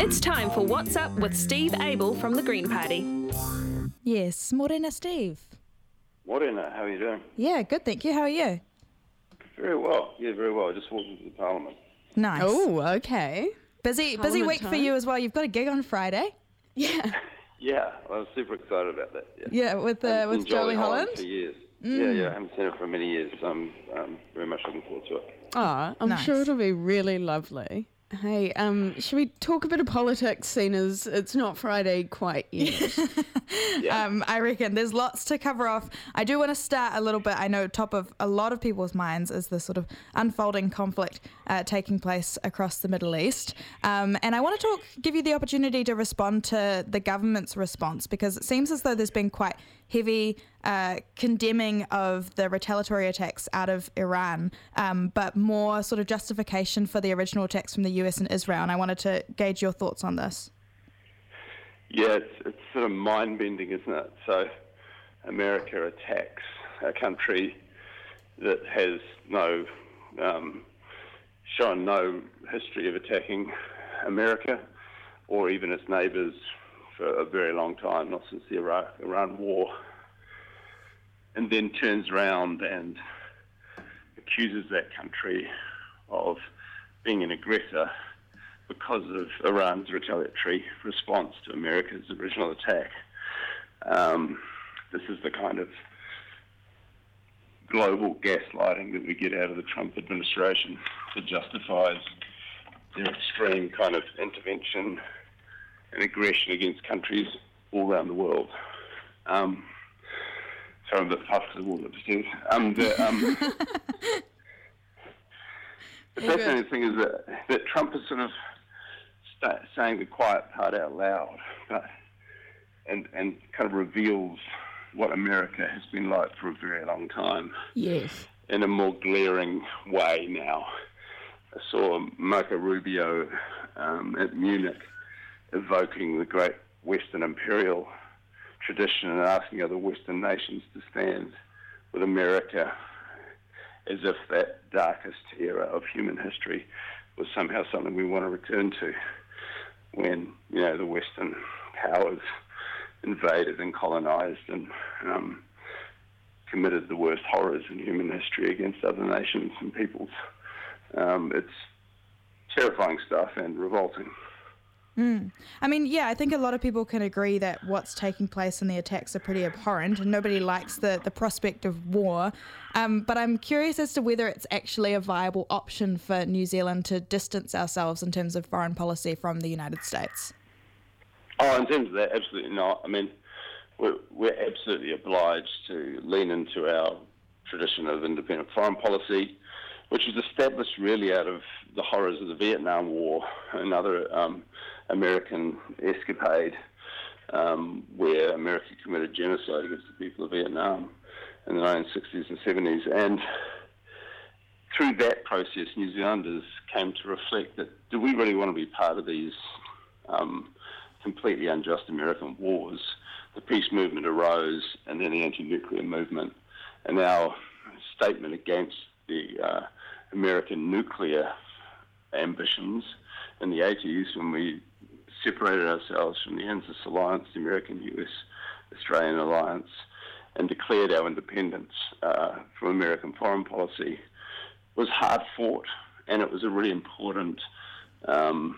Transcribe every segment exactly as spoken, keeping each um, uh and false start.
It's time for What's Up with Steve Abel from the Green Party. Yes, morena, Steve. Morena, how are you doing? Yeah, good, thank you. How are you? Very well. Yeah, very well. I just walked into the Parliament. Nice. Oh, okay. Busy, busy Parliament week for time. you as well. You've got a gig on Friday. Yeah. Yeah, I was super excited about that. Yeah, Yeah, with uh, I've with been Jolie Holland. for years. Yeah, yeah, I haven't seen her for many years, so I'm um, very much looking forward to it. Oh, I'm Nice. sure it'll be really lovely. Hey, um, should we talk a bit of politics, seeing as it's not Friday quite yet? Yeah. Um, I reckon there's lots to cover off. I do want to start a little bit. I know top of a lot of people's minds is the sort of unfolding conflict uh, taking place across the Middle East. Um, and I want to talk, give you the opportunity to respond to the government's response, because it seems as though there's been quite heavy uh, condemning of the retaliatory attacks out of Iran, um, but more sort of justification for the original attacks from the U S and Israel. And I wanted to gauge your thoughts on this. Yeah, it's, it's sort of mind-bending, isn't it? So America attacks a country that has no, um, shown no history of attacking America or even its neighbours for a very long time, not since the Iraq, Iran war, and then turns around and accuses that country of being an aggressor because of Iran's retaliatory response to America's original attack. Um, this is the kind of global gaslighting that we get out of the Trump administration that justifies their extreme kind of intervention and aggression against countries all around the world. Um, sorry, I'm a bit puffed because I walked upstairs. Um, the, um, the fascinating thing is that, that Trump is sort of sta saying the quiet part out loud, but, and, and kind of reveals what America has been like for a very long time. Yes. In a more glaring way now. I saw Marco Rubio um, at Munich evoking the great Western imperial tradition and asking other Western nations to stand with America as if that darkest era of human history was somehow something we want to return to when, you know, the Western powers invaded and colonized and um, committed the worst horrors in human history against other nations and peoples. Um, it's terrifying stuff and revolting. Mm. I mean, yeah, I think a lot of people can agree that what's taking place in the attacks are pretty abhorrent and nobody likes the, the prospect of war. Um, but I'm curious as to whether it's actually a viable option for New Zealand to distance ourselves in terms of foreign policy from the United States. Oh, in terms of that, absolutely not. I mean, we're, we're absolutely obliged to lean into our tradition of independent foreign policy, which was established really out of the horrors of the Vietnam War, another um, American escapade um, where America committed genocide against the people of Vietnam in the nineteen sixties and seventies. And through that process, New Zealanders came to reflect that, do we really want to be part of these um, completely unjust American wars? The peace movement arose, and then the anti-nuclear movement, and our statement against the uh, American nuclear ambitions in the eighties, when we separated ourselves from the ANZUS alliance, the American-U S-Australian alliance, and declared our independence uh, from American foreign policy, was hard fought, and it was a really important um,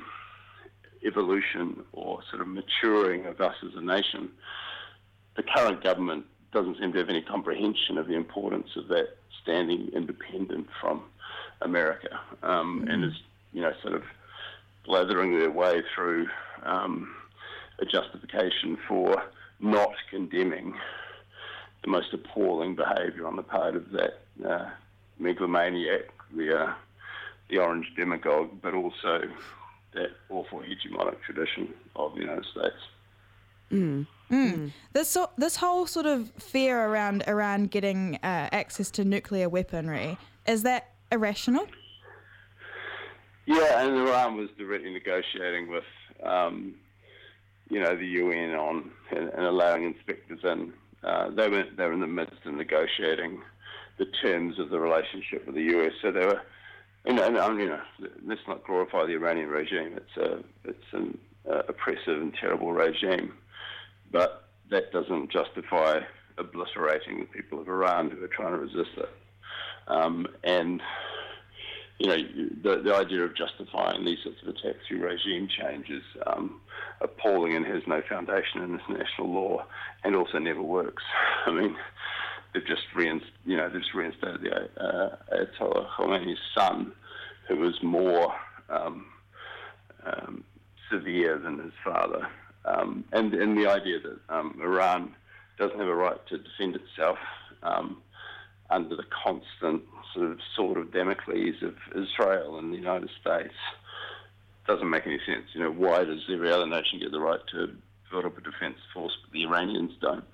evolution or sort of maturing of us as a nation. The current government doesn't seem to have any comprehension of the importance of that standing independent from America, um, mm-hmm. and is, you know, sort of blathering their way through um, a justification for not condemning the most appalling behaviour on the part of that uh, megalomaniac, the, uh, the orange demagogue, but also that awful hegemonic tradition of the United States. Mm. Mm. This so, this whole sort of fear around Iran getting uh, access to nuclear weaponry, is that irrational? Yeah, and Iran was directly negotiating with, um, you know, the U N on and, and allowing inspectors in. Uh, they were they were in the midst of negotiating the terms of the relationship with the U S. So they were, you know, and, um, you know, let's not glorify the Iranian regime. It's a it's an oppressive and terrible regime. But that doesn't justify obliterating the people of Iran who are trying to resist it. Um, and, you know, the, the idea of justifying these sorts of attacks through regime change is um, appalling and has no foundation in international law, and also never works. I mean, they've just reinst- you know, they've just reinstated the uh, Ayatollah Khomeini's son, who was more um, um, severe than his father. Um, and, and the idea that um, Iran doesn't have a right to defend itself um, under the constant sort of sword of Damocles of Israel and the United States doesn't make any sense. You know, why does every other nation get the right to build up a defence force, but the Iranians don't?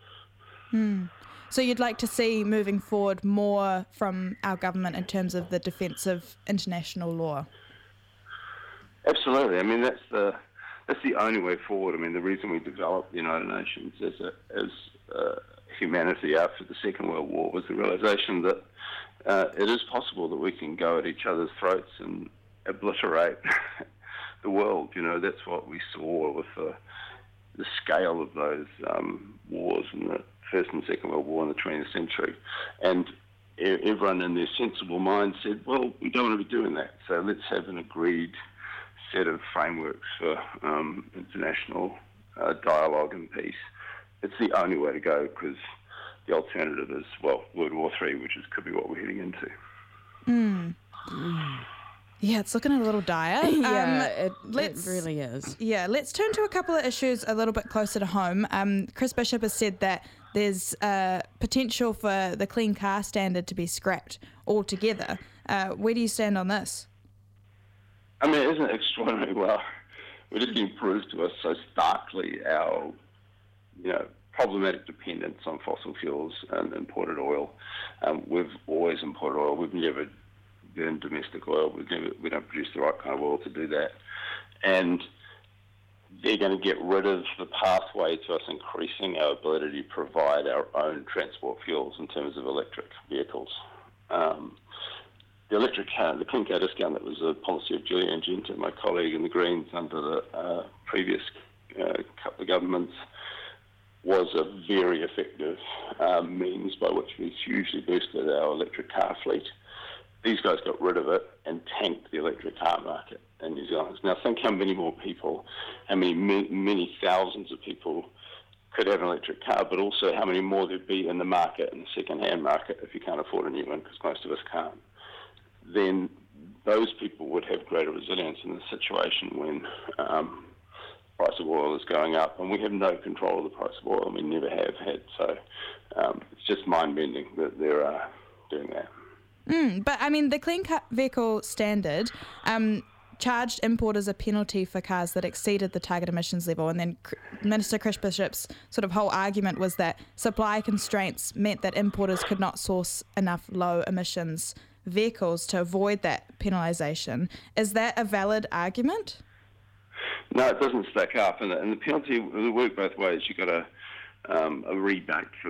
Hmm. So you'd like to see moving forward more from our government in terms of the defence of international law? Absolutely. I mean, that's the that's the only way forward. I mean, the reason we developed the United Nations as a, as uh, humanity after the Second World War was the realisation that uh, it is possible that we can go at each other's throats and obliterate the world. You know, that's what we saw with the, the scale of those um, wars in the First and Second World War in the twentieth century. And everyone in their sensible mind said, well, we don't want to be doing that, so let's have an agreed set of frameworks for um, international uh, dialogue and peace. It's the only way to go, because the alternative is, well, World War Three, which is could be what we're heading into. Mm. Yeah, it's looking a little dire. yeah, um, it, let's, it really is. Yeah, let's turn to a couple of issues a little bit closer to home. Um, Chris Bishop has said that there's uh, potential for the clean car standard to be scrapped altogether. Uh, where do you stand on this? I mean, isn't it extraordinary? Well, we're just getting proved to us so starkly our, you know, problematic dependence on fossil fuels and imported oil. Um, we've always imported oil. We've never burned domestic oil. We've never, we don't produce the right kind of oil to do that. And they're going to get rid of the pathway to us increasing our ability to provide our own transport fuels in terms of electric vehicles. Um, The electric car, the clean car discount, that was a policy of Julian Genta, my colleague in the Greens under the uh, previous uh, couple of governments, was a very effective um, means by which we hugely boosted our electric car fleet. These guys got rid of it and tanked the electric car market in New Zealand. Now think how many more people, how many many thousands of people could have an electric car, but also how many more there'd be in the market, in the second-hand market, if you can't afford a new one, because most of us can't. Then those people would have greater resilience in the situation when um, the price of oil is going up, and we have no control of the price of oil, and we never have had. So um, it's just mind-bending that they're uh, doing that. Mm, but, I mean, the Clean Car Vehicle Standard um, charged importers a penalty for cars that exceeded the target emissions level, and then Minister Chris Bishop's sort of whole argument was that supply constraints meant that importers could not source enough low emissions vehicles to avoid that penalisation. Is that a valid argument? No, it doesn't stack up, and the, and the penalty will work both ways. You've got a, um, a rebate for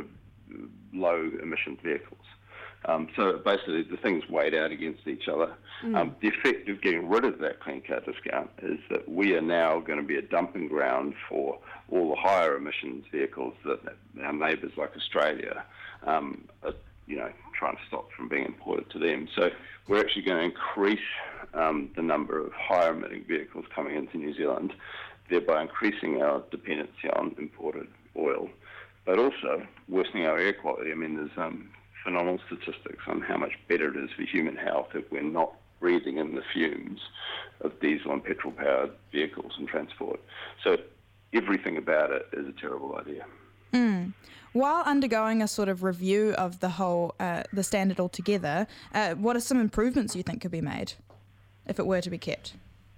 low emissions vehicles. Um, so basically the things weighed out against each other. Mm. Um, the effect of getting rid of that clean car discount is that we are now going to be a dumping ground for all the higher emissions vehicles that our neighbours like Australia um, are, you know, trying to stop from being imported to them. So we're actually going to increase um, the number of higher emitting vehicles coming into New Zealand, thereby increasing our dependency on imported oil, but also worsening our air quality. I mean, there's um, phenomenal statistics on how much better it is for human health if we're not breathing in the fumes of diesel and petrol-powered vehicles and transport. So everything about it is a terrible idea. Mm. While undergoing a sort of review of the whole, uh, the standard altogether, uh, what are some improvements you think could be made if it were to be kept?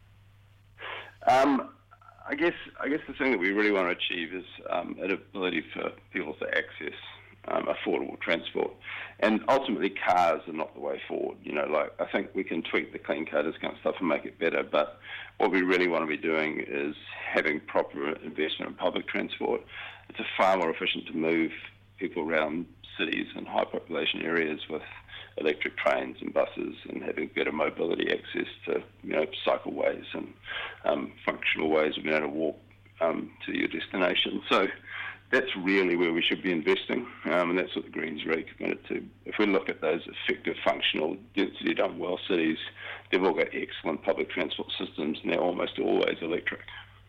Um, I guess I guess the thing that we really want to achieve is um, an ability for people to access um, affordable transport, and ultimately cars are not the way forward. You know, like I think we can tweak the clean car discount stuff and make it better, but what we really want to be doing is having proper investment in public transport. It's far more efficient to move people around cities and high population areas with electric trains and buses and having better mobility access to, you know, cycleways and um, functional ways of being able to walk um, to your destination. So that's really where we should be investing, um, and that's what the Greens are really committed to. If we look at those effective, functional, density done well cities, they've all got excellent public transport systems, and they're almost always electric.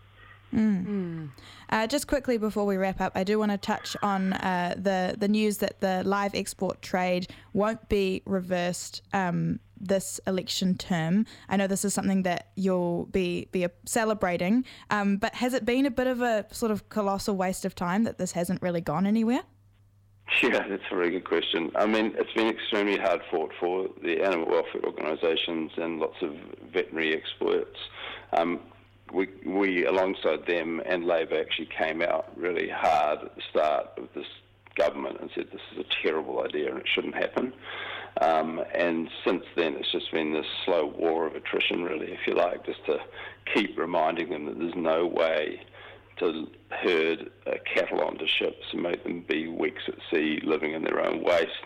Mm. Mm. Uh, just quickly before we wrap up, I do want to touch on uh, the the news that the live export trade won't be reversed um, this election term. I know this is something that you'll be be celebrating, um, but has it been a bit of a sort of colossal waste of time that this hasn't really gone anywhere? Yeah, that's a very good question. I mean, it's been extremely hard fought for the animal welfare organisations and lots of veterinary experts. Um, We, we, alongside them and Labor, actually came out really hard at the start of this government and said this is a terrible idea and it shouldn't happen. Um, and since then, it's just been this slow war of attrition, really, if you like, just to keep reminding them that there's no way to herd uh, cattle onto ships and make them be weeks at sea, living in their own waste,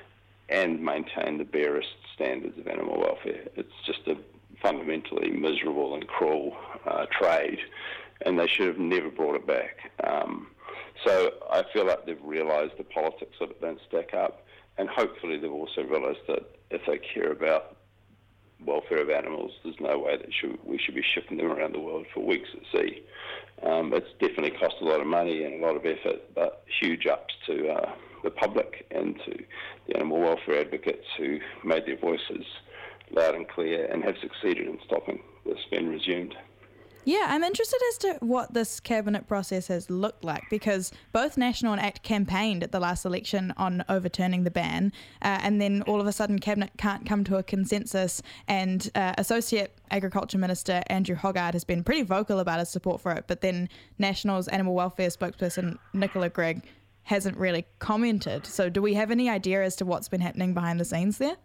and maintain the barest standards of animal welfare. It's just a fundamentally miserable and cruel uh, trade, and they should have never brought it back. Um, so I feel like they've realised the politics of it don't stack up, and hopefully they've also realised that if they care about welfare of animals, there's no way that should, we should be shipping them around the world for weeks at sea. Um, it's definitely cost a lot of money and a lot of effort, but huge ups to uh, the public and to the animal welfare advocates who made their voices loud and clear and have succeeded in stopping this being resumed. Yeah, I'm interested as to what this cabinet process has looked like, because both National and ACT campaigned at the last election on overturning the ban, uh, and then all of a sudden cabinet can't come to a consensus, and uh, Associate Agriculture Minister Andrew Hoggard has been pretty vocal about his support for it, but then National's animal welfare spokesperson Nicola Grigg hasn't really commented. So do we have any idea as to what's been happening behind the scenes there?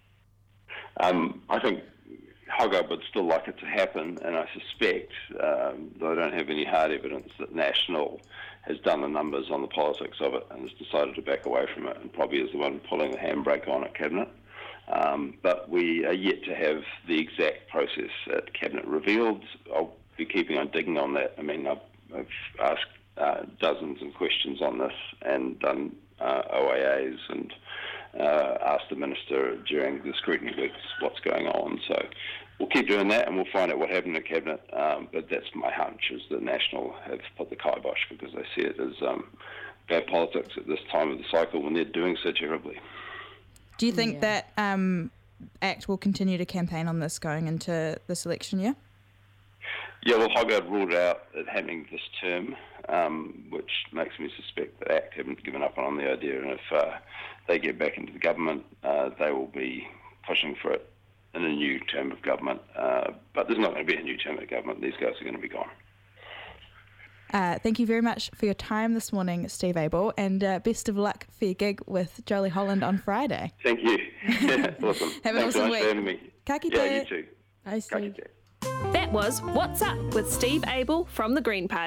Um, I think Hoggard would still like it to happen, and I suspect, um, though I don't have any hard evidence, that National has done the numbers on the politics of it and has decided to back away from it, and probably is the one pulling the handbrake on at Cabinet. Um, but we are yet to have the exact process at Cabinet revealed. I'll be keeping on digging on that. I mean, I've, I've asked uh, dozens of questions on this and done uh, O A As and Uh, asked the Minister during the scrutiny weeks what's going on. So we'll keep doing that and we'll find out what happened at Cabinet. Um, but that's my hunch, is that National have put the kibosh because they see it as um, bad politics at this time of the cycle when they're doing so terribly. Do you think Yeah. that um, ACT will continue to campaign on this going into this election year? Yeah, well, Hoggard ruled out it happening this term, um, which makes me suspect that ACT haven't given up on the idea, and if uh, they get back into the government, uh, they will be pushing for it in a new term of government. Uh, but there's not going to be a new term of government. These guys are going to be gone. Uh, thank you very much for your time this morning, Steve Abel, and uh, best of luck for your gig with Jolie Holland on Friday. Thank you. Yeah, awesome. Have an Thanks awesome so much week. for having me. Ka kite. Yeah, you too. Bye, Ka Steve. kite. That was What's Up with Steve Abel from the Green Party.